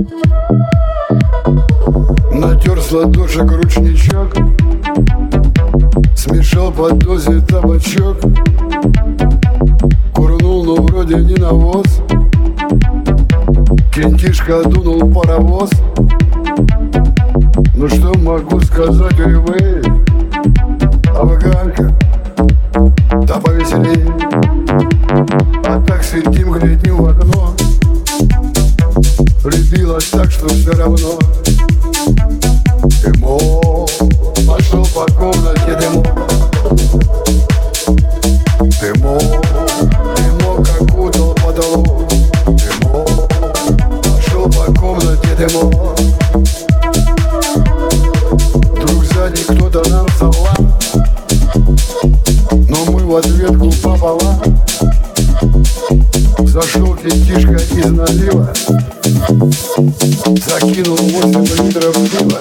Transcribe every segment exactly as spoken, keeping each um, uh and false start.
Натер с ладошек ручничок, смешал под дозе табачок, курнул, но вроде не навоз. Кентишка дунул паровоз. Ну что могу сказать, ой вы, афганка, да повеселей. А так сидим, глядим в окно, влюбилась так, что все равно. Дымо, пошел по комнате дымо. Дымо, дымо, как удал потолок. Дымо, пошел по комнате дымо. Вдруг сзади кто-то нам салам, но мы в ответку пополам. Зашел кентишка из налива, закинул восемь литров пива.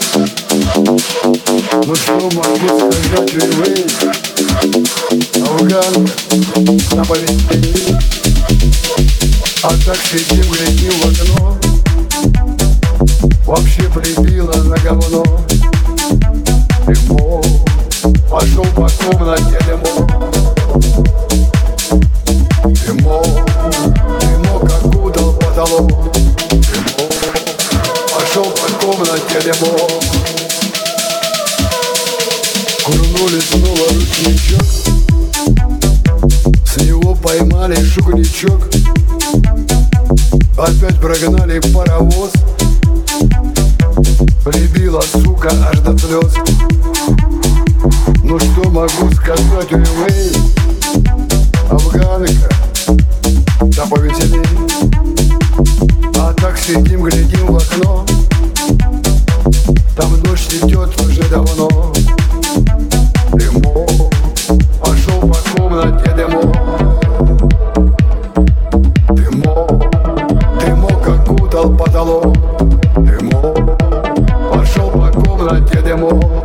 Ну что могу сказать, ой вы, афганка, на повестке. А так сидим, глядим в окно, вообще прибило на говно. Дымо, пошел по комнате дымо. Дымо, дымо, как удал потолок. Дымо, пошел по комнате дымо. Курнули снова ручничок, с него поймали шугничок. Опять прогнали паровоз, прибила, сука, аж до слез. Ну что могу сказать, ой вы, афганка, да повеселей. А так сидим, глядим в окно, там дождь идет уже давно. Дымо, пошел по комнате дымо. Дымо, дымо, как удал потолок. Дымо, пошел по комнате дымо.